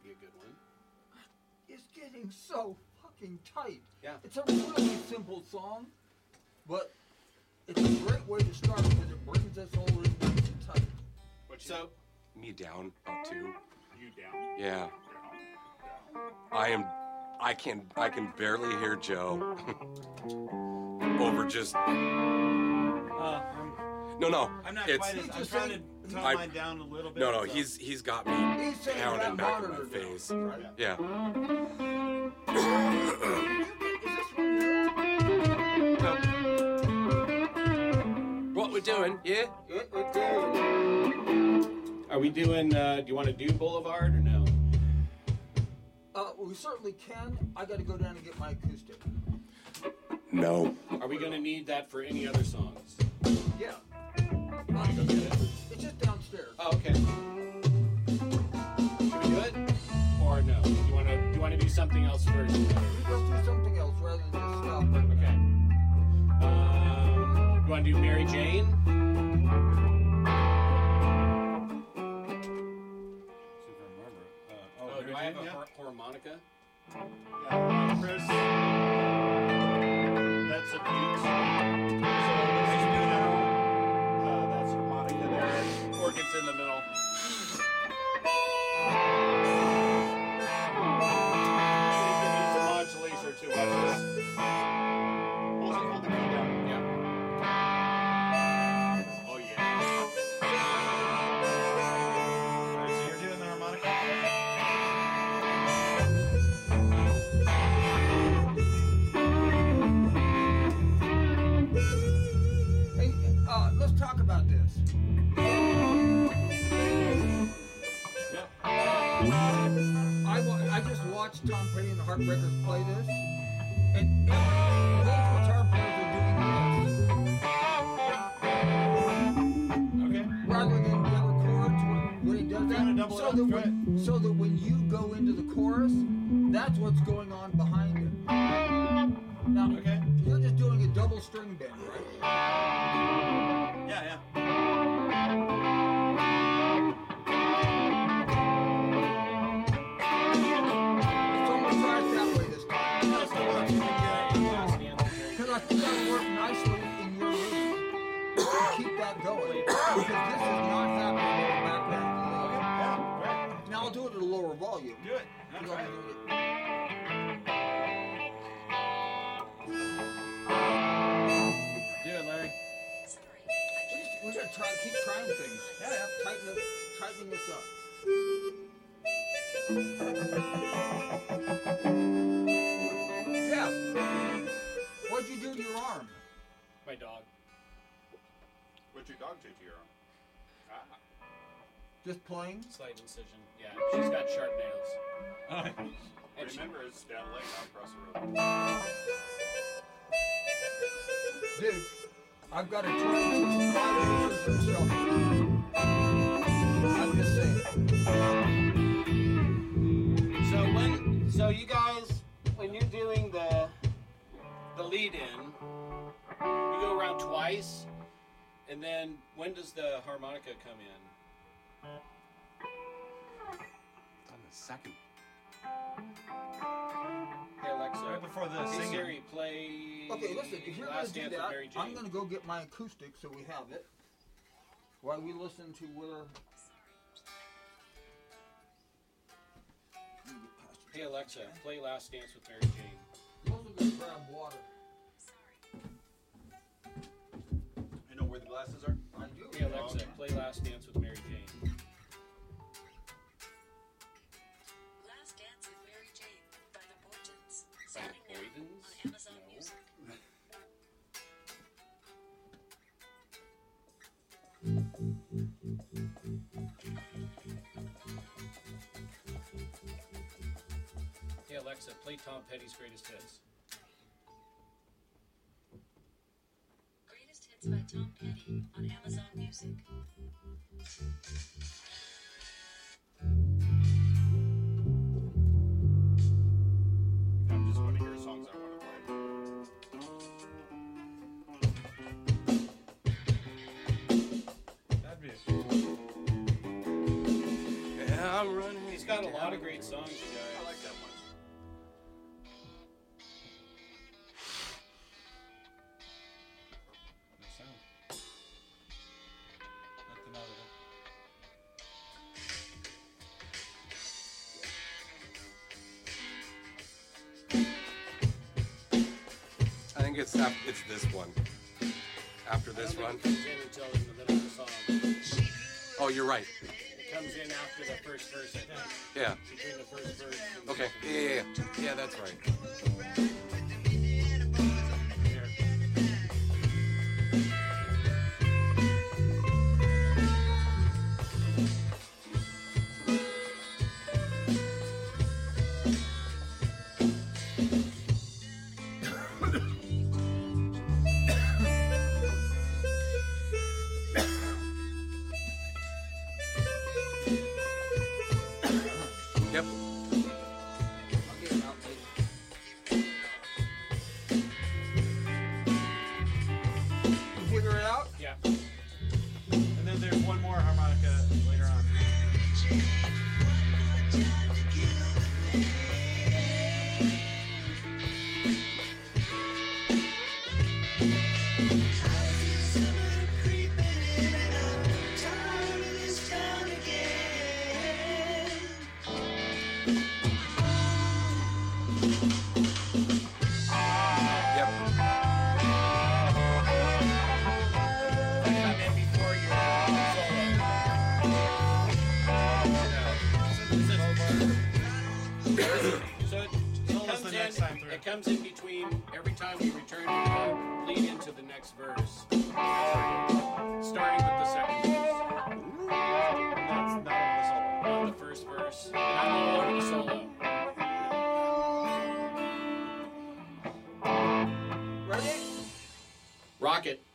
be a good one. It's getting so fucking tight. Yeah. It's a really simple song, but it's a great way to start because it brings us all in nice and tight. So, Me down about 2. You down? Yeah. I can barely hear Joe over just. No. I'm not it's, quite as. I'm trying to tone mine down a little bit. No, so. he's got me He's saying pounding that back in my monitor face. down, right? Yeah. What we're doing? Yeah. are we doing? Do you want to do Boulevard or no? We certainly can. I got to go down and get my acoustic. No. Are we going to need that for any other songs? Yeah. Want to go get it? It's just downstairs. Oh, okay. Should we do it or no? Do you want to do something else first? Let's do something else rather than just stop. Okay. You want to do Mary Jane? Do I have a harmonica? Yeah, Chris. That's a beat. So let's do now. That's harmonica there. Organ's in the middle. You can use the modulator too. Watch this. Also hold the key down. Yeah. Oh yeah. Alright, so you're doing the harmonica? Hey, let's talk about this. I just watched Tom Petty and the Heartbreakers play this, and both guitar players are doing this. Okay. Rather than the other chords when he does Trying to that, double it up, try it. so that when you go into the chorus, that's what's going on behind it. Now, Okay. you're just doing a double string bend, right? Yeah. So I'm gonna try it that way this time. Because I think that'll work nicely in your lead. To keep that going. Because this is not happening in the background. Now I'll do it at a lower volume. Do it. Because Try I'm it. doing it. Do it, Larry. We gotta keep trying things. Yeah. Tighten this up. Jeff, what'd you do to your arm? My dog. What's your dog do to your arm? Just playing? Slight incision. Yeah, she's got sharp nails. And she- Remember, it's down lake not across the road. Dude, I've got a 22 shelf. I'm just saying. So you guys, when you're doing the lead in, you go around twice, and then when does the harmonica come in? On the second. Hey Alexa, Right before the hey singing. Siri, play. Okay, listen, if you're going Last to do Dance with that, Mary Jane. I'm going to go get my acoustic so we have it. While we listen to where... Hey Alexa, play Last Dance with Mary Jane. You also going to grab water. You know where the glasses are? I do. Hey Alexa, play Last Dance with Mary Jane. Last Dance with Mary Jane by the Boytons. By Starting the now Boydens? on Amazon No. Music. Hey Alexa, play Tom Petty's Greatest Hits. Greatest Hits by Tom Petty on Amazon Music. I'm just going to hear songs I want to play. That'd be I'm running. He's got a lot of great songs, you guys. I like that one. No sound. Nothing out of it. I think it's this one. After this I don't one. think it comes in until in the middle of the song. Oh, you're right. It comes in after the first verse, I think. Yeah. Between the first verse. and the Okay. second verse. Yeah. Yeah, that's right. Yep. I'll get it out later. You figure it out? Yeah. And then there's one more harmonica later on. Yep. Come in before your solo. So Solo's the next time through. it comes in between every time we return to the lead into the next verse. Starting with the second verse. That's not over the solo. Not the first verse. Not over the solo. Ready? Rocket.